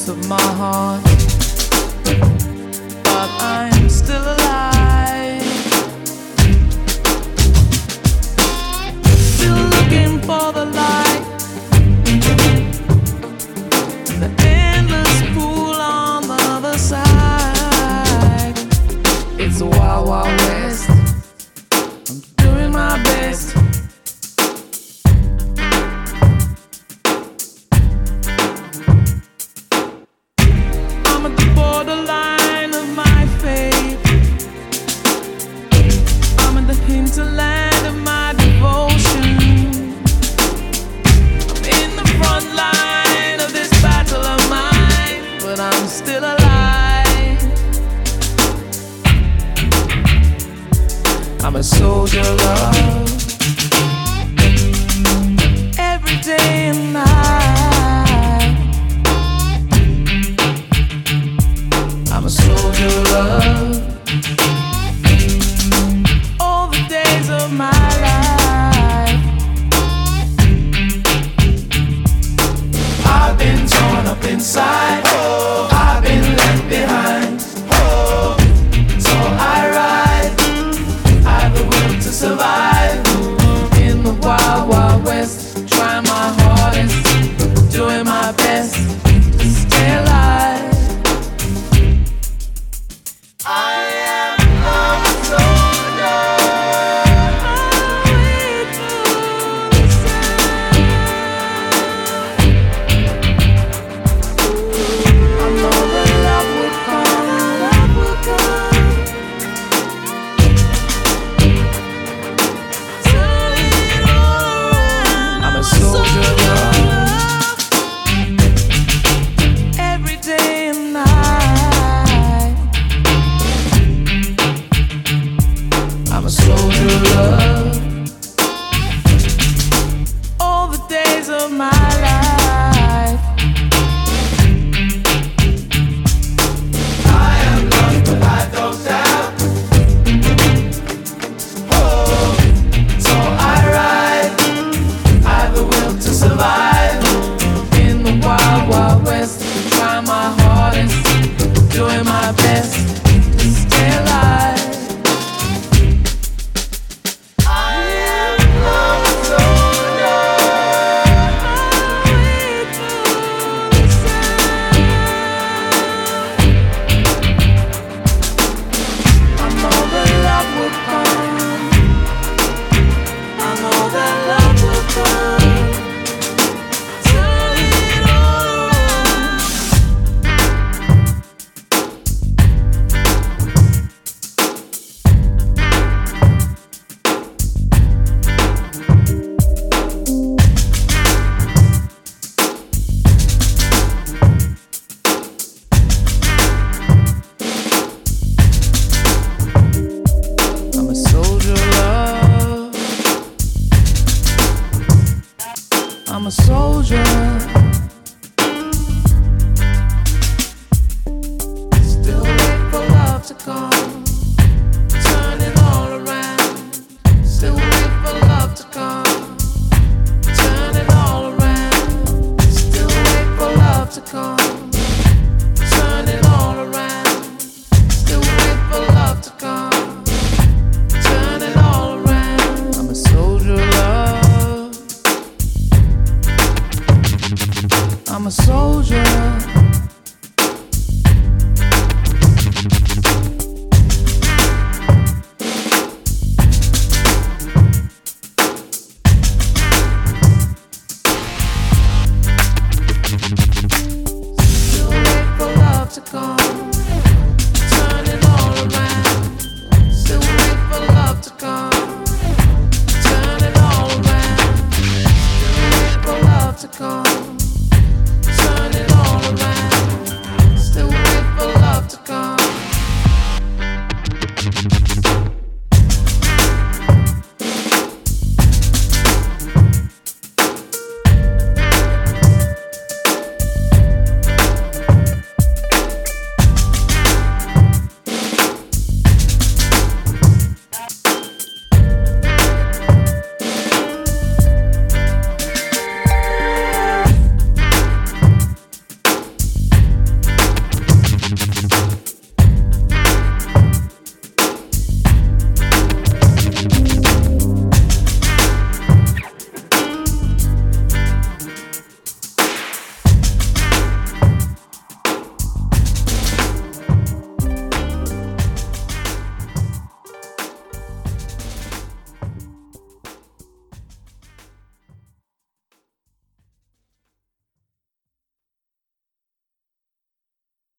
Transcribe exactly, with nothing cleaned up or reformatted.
depths of my heart, but I'm still alive, still looking for the light, the endless pool on the other side. It's a wild, wild west. I'm doing my best. I'm at the borderline of my fate. I'm in the hinterland of my devotion. I'm in the front line of this battle of mine, but I'm still alive. I'm a soldier of love, every day and night. I'm a soldier of love, all the days of my life. I've been torn up inside, oh, I've been left behind, oh, so I ride, I've the will to survive in the wild, wild west. Trying my hardest, doing my best to stay alive. I am a soldier. I wait for the sun. I know that love will come, love will come. Turn it all around. I'm a soldier of love, every day and night. I'm a soldier of love, all the days of my life. I am lost, but I don't doubt. Oh, so I ride, I've the will to survive in the wild, wild west. Trying my hardest, doing my best